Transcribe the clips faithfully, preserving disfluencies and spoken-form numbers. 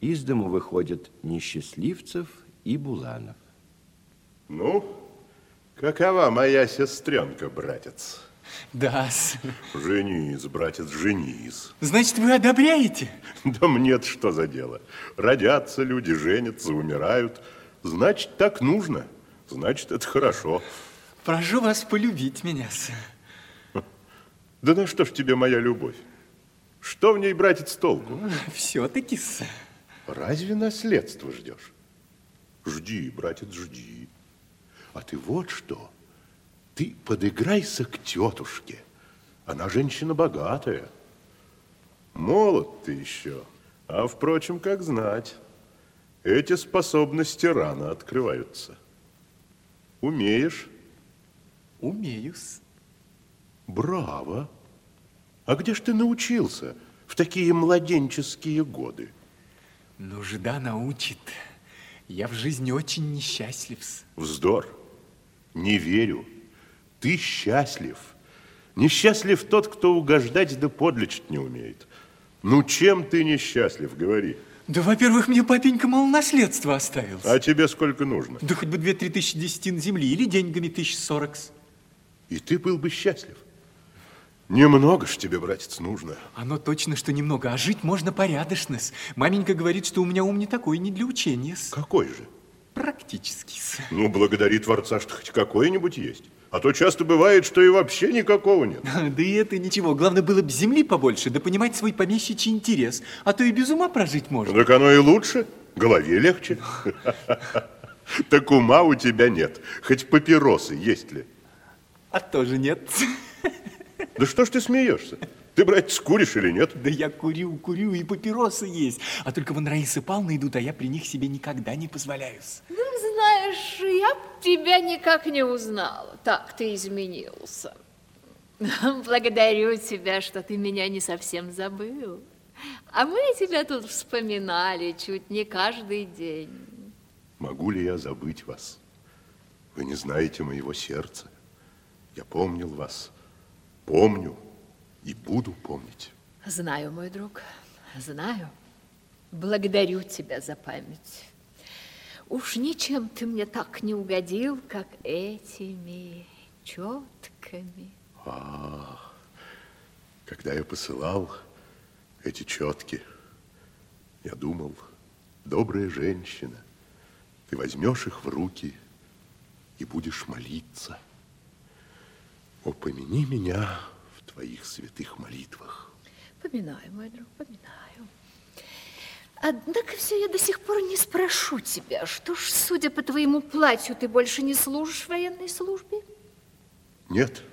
Из дому выходят Несчастливцев и Буланов. Ну, какова моя сестренка, братец? Да-с. Женись, братец, женись. Значит, вы одобряете? Да мне-то что за дело? Родятся люди, женятся, умирают. Значит, так нужно. Значит, это хорошо. Прошу вас полюбить меня-с. Да на что ж тебе моя любовь? Что в ней, братец, толку? Все-таки-с. Разве наследство ждешь? Жди, братец, жди. А ты вот что. Ты подыграйся к тетушке. Она женщина богатая. Молод ты еще. А, впрочем, как знать, эти способности рано открываются. Умеешь? Умею-с. Браво. А где ж ты научился в такие младенческие годы? Нужда научит. Я в жизни очень несчастлив-с. Вздор. Не верю. Ты счастлив. Несчастлив тот, кто угождать да подлечить не умеет. Ну, чем ты несчастлив, говори. Да, во-первых, мне папенька мало наследства оставил. А тебе сколько нужно? Да хоть бы две-три тысячи десятин земли или деньгами тысяч сорок. И ты был бы счастлив. Немного ж тебе, братец, нужно. Оно точно, что немного, а жить можно порядочно. Маменька говорит, что у меня ум не такой, не для учения. Какой же? Практически. Ну, благодари Творца, что хоть какой-нибудь есть. А то часто бывает, что и вообще никакого нет. Да и это ничего. Главное, было бы земли побольше, да понимать свой помещичий интерес. А то и без ума прожить можно. Так оно и лучше. Голове легче. Так ума у тебя нет. Хоть папиросы есть ли? А тоже нет. Да что ж ты смеешься? Ты, братец, куришь или нет? Да я курю, курю, и папиросы есть. А только вон Раиса Павловна идут, а я при них себе никогда не позволяюсь. Ну, знаешь, я тебя никак не узнала. Так ты изменился. Благодарю тебя, что ты меня не совсем забыл. А мы тебя тут вспоминали чуть не каждый день. Могу ли я забыть вас? Вы не знаете моего сердца. Я помнил вас. Помню и буду помнить. Знаю, мой друг, знаю. Благодарю тебя за память. Уж ничем ты мне так не угодил, как этими четками. А, когда я посылал эти четки, я думал, добрая женщина, ты возьмешь их в руки и будешь молиться. О, помяни меня в твоих святых молитвах. Поминаю, мой друг, поминаю. Однако все я до сих пор не спрошу тебя, что ж, судя по твоему платью, ты больше не служишь в военной службе? Нет.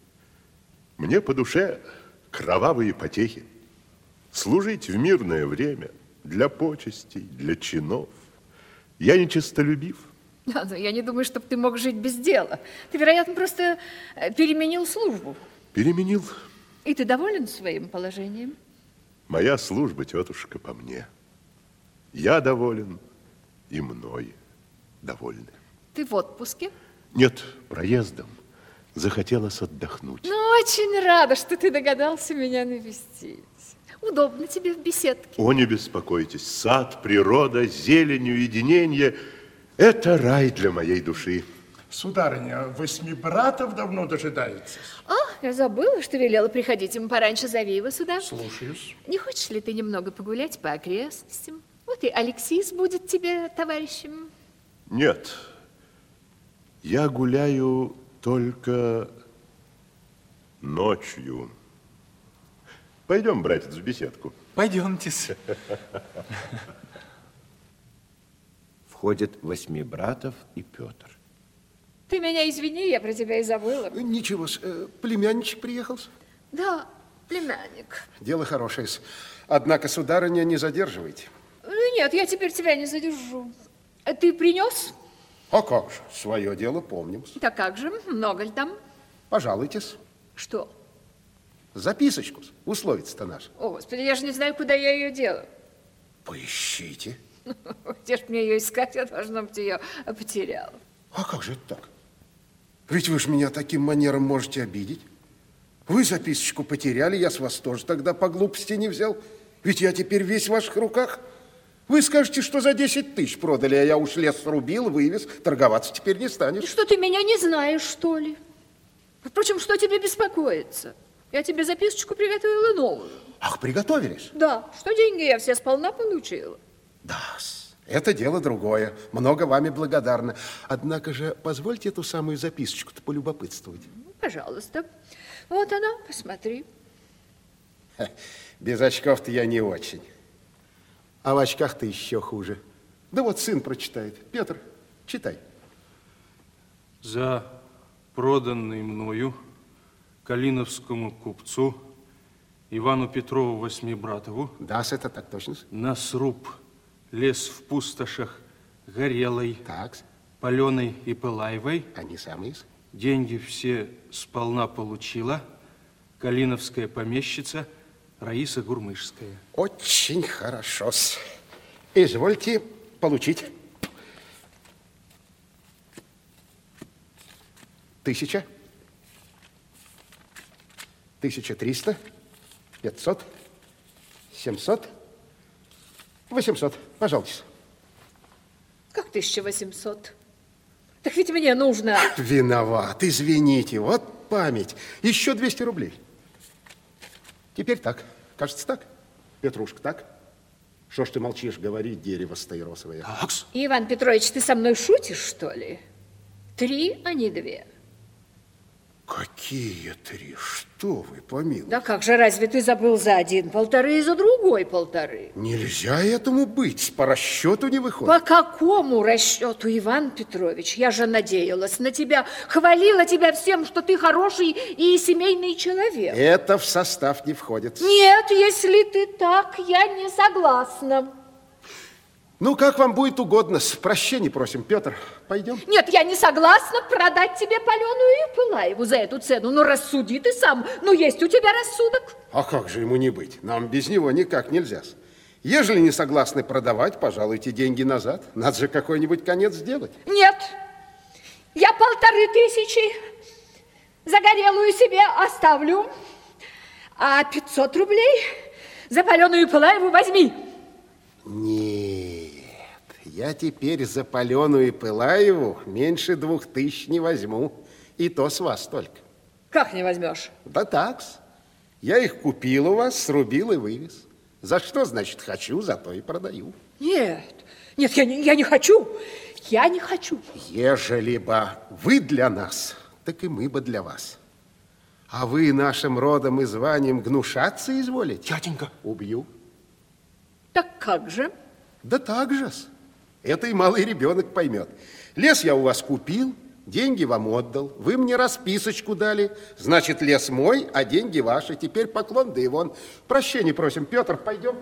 Мне по душе кровавые потехи. Служить в мирное время для почестей, для чинов. Я нечестолюбив. Да, но я не думаю, чтобы ты мог жить без дела. Ты, вероятно, просто переменил службу. Переменил. И ты доволен своим положением? Моя служба, тетушка, по мне. Я доволен, и мной довольны. Ты в отпуске? Нет, проездом. Захотелось отдохнуть. Ну, очень рада, что ты догадался меня навестить. Удобно тебе в беседке. О, не беспокойтесь. Сад, природа, зелень, уединение – это рай для моей души. Сударыня, восьми братов давно дожидается. А, я забыла, что велела приходить ему пораньше. Зови его сюда. Слушаюсь. Не хочешь ли ты немного погулять по окрестностям? Вот и Алексис будет тебе товарищем. Нет, я гуляю только ночью. Пойдем, братец, в беседку. Пойдемте. Входят Восьмибратов и Петр. Ты меня извини, я про тебя и забыла. Ничего, племянничек приехал? Да, племянник. Дело хорошее. Однако, сударыня, не задерживайте. Нет, я теперь тебя не задержу. Ты принес? А как же, свое дело помним. Да как же, много ли там? Пожалуйтесь. Что? Записочку, условица-то наша. О, Господи, я же не знаю, куда я ее делаю. Поищите. Где ж мне ее искать, я, должна быть, ее потеряла. А как же это так? Ведь вы же меня таким манером можете обидеть. Вы записочку потеряли, я с вас тоже тогда по глупости не взял. Ведь я теперь весь в ваших руках. Вы скажете, что за десять тысяч продали, а я уж лес срубил, вывез, торговаться теперь не станешь. Что ты меня не знаешь, что ли? Впрочем, что тебе беспокоиться? Я тебе записочку приготовила новую. Ах, приготовились? Да, что деньги я все сполна получила. Да, это дело другое. Много вами благодарна. Однако же, позвольте эту самую записочку-то полюбопытствовать. Ну, пожалуйста. Вот она, посмотри. Ха, без очков-то я не очень. А в очках-то еще хуже. Да вот сын прочитает. Петр, читай. За проданный мною калиновскому купцу Ивану Петрову Восьмибратову Да, это так точно. на сруб лес в пустошах горелой, Так, паленой и пылаевой. они самые. Деньги все сполна получила калиновская помещица Раиса Гурмышская. Очень хорошо-с. Извольте получить. Тысяча. Тысяча триста. Пятьсот. Семьсот. Восемьсот. Пожалуйста. Как тысяча восемьсот? Так ведь мне нужно... Виноват. Извините. Вот память. Еще двести рублей. Теперь так. Кажется, так. Петрушка, так? Что ж ты молчишь? Говори, дерево стаиросовое. Такс. Иван Петрович, ты со мной шутишь, что ли? Три, а не две. Какие три? Что вы, помилуйте? Да как же, разве ты забыл за один полторы и за другой полторы? Нельзя этому быть. По расчету не выходит. По какому расчету, Иван Петрович? Я же надеялась на тебя, хвалила тебя всем, что ты хороший и семейный человек. Это в состав не входит. Нет, если ты так, я не согласна. Ну, как вам будет угодно. С прощения просим, Петр. Пойдем? Нет, я не согласна продать тебе паленую и пылаеву за эту цену. Ну, рассуди ты сам. Ну, есть у тебя рассудок. А как же ему не быть? Нам без него никак нельзя. Ежели не согласны продавать, пожалуйте деньги назад. Надо же какой-нибудь конец сделать. Нет, я полторы тысячи загорелую себе оставлю, а пятьсот рублей за паленую и пылаеву возьми. Нет, я теперь за паленую и пылаеву меньше двух тысяч не возьму. И то с вас только. Как не возьмешь? Да такс. Я их купил у вас, срубил и вывез. За что, значит, хочу, зато и продаю. Нет, нет, я не, я не хочу. Я не хочу. Ежели бы вы для нас, так и мы бы для вас. А вы нашим родом и званием гнушаться изволите? Тятенька. Убью. Так как же? Да так же-с. Это и малый ребенок поймет. Лес я у вас купил, деньги вам отдал. Вы мне расписочку дали. Значит, лес мой, а деньги ваши. Теперь поклон, да и вон. Прощения просим. Петр, пойдем.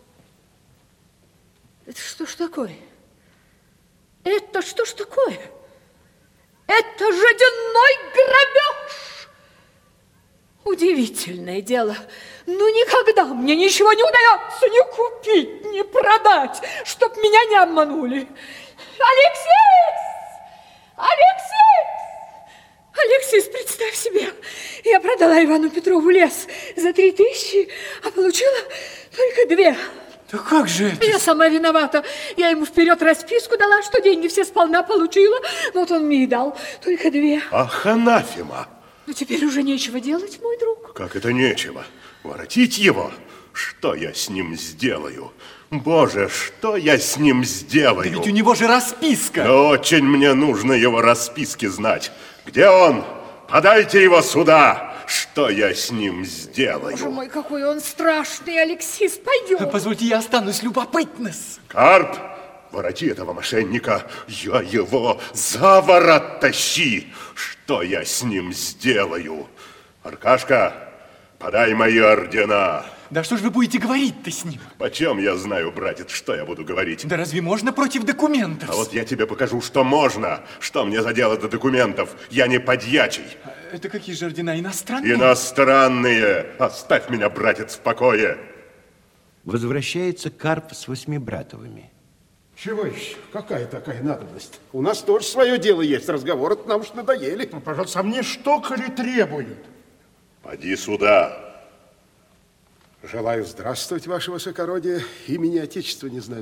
Это что ж такое? Это что ж такое? Это жадяной грабеж! Удивительное дело. Ну, никогда мне ничего не удается ни купить, ни продать, чтоб меня не обманули. Алексис! Алексис! Алексис, представь себе, я продала Ивану Петрову лес за три тысячи, а получила только две. Да как же это? Я сама виновата. Я ему вперед расписку дала, что деньги все сполна получила. Вот он мне и дал только две. Ах, анафема! Но теперь уже нечего делать, мой друг. Как это нечего? Воротить его? Что я с ним сделаю? Боже, что я с ним сделаю? Да ведь у него же расписка. Да очень мне нужно его расписки знать. Где он? Подайте его сюда. Что я с ним сделаю? Боже мой, какой он страшный, Алексис. Пойдем. Позвольте, я останусь любопытнос. Карп, вороти этого мошенника. Я его за ворот тащи. Что я с ним сделаю? Аркашка, подай мои ордена. Да что ж вы будете говорить-то с ним? Почем я знаю, братец, что я буду говорить? Да разве можно против документов? А вот я тебе покажу, что можно. Что мне за дело до документов? Я не подьячий. Это какие же ордена? Иностранные? Иностранные. Оставь меня, братец, в покое. Возвращается Карп с Восьмибратовыми. Чего еще? Какая такая надобность? У нас тоже свое дело есть. Разговоры нам уж надоели. Ну, пожалуйста, а мне что, коли требуют? Поди сюда. Желаю здравствовать, ваше высокородие. Имени Отечества не знаю.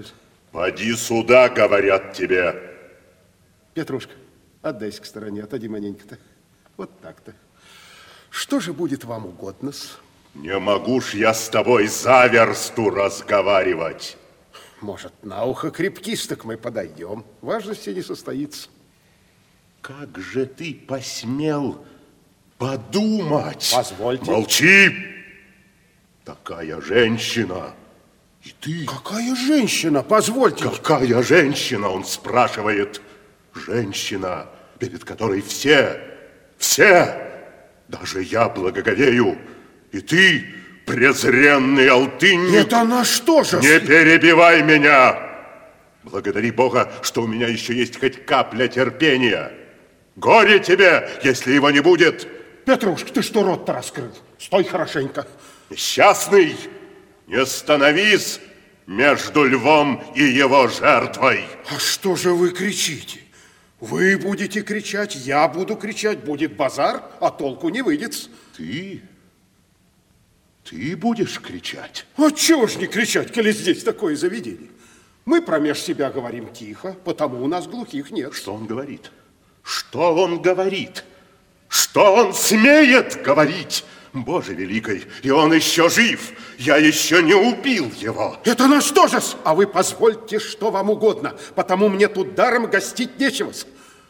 Поди сюда, говорят тебе. Петрушка, отдайся к стороне, отойди маленько-то. Вот так-то. Что же будет вам угодно-с? Не могу ж я с тобой за версту разговаривать. Может, на ухо крепкись, так мы подойдем. Важности не состоится. Как же ты посмел подумать? Позвольте. Молчи! Такая женщина. И ты... Какая женщина? Позвольте. Какая женщина, он спрашивает. Женщина, перед которой все, все, даже я благоговею, и ты, презренный алтынник... Это на что же? Не перебивай меня! Благодари Бога, что у меня еще есть хоть капля терпения. Горе тебе, если его не будет. Петрушка, ты что рот-то раскрыл? Стой хорошенько. Несчастный, не становись между львом и его жертвой. А что же вы кричите? Вы будете кричать, я буду кричать, будет базар, а толку не выйдет. Ты? Ты будешь кричать? А чего ж не кричать, коли здесь такое заведение? Мы промеж себя говорим тихо, потому у нас глухих нет. Что он говорит? Что он говорит? Что он смеет говорить? Боже великий, и он еще жив. Я еще не убил его. Это на что же? А вы позвольте, что вам угодно, потому мне тут даром гостить нечего.